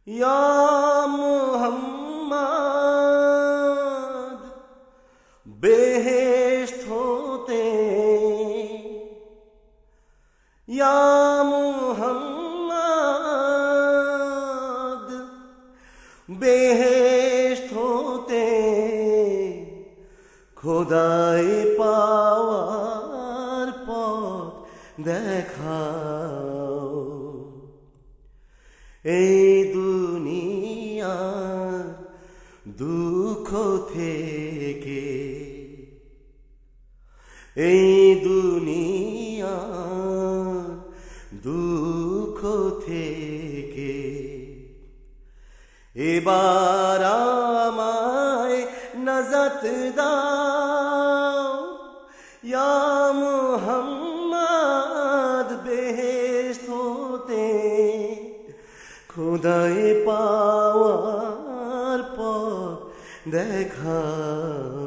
या मोहम्मद बेहेश्त होते या मोहम्मद बेहेश्त होते খোদায় পাওয়ার পথ দেখাও এই দুনিয়ার দুঃখ থেকে এই দুনিয়ার দুঃখ থেকে এবার আমায় নাজাত দাও ইয়া মুহাম্মদ বেহেশত হতে খোদায় পাওয়ার পথ দেখাও।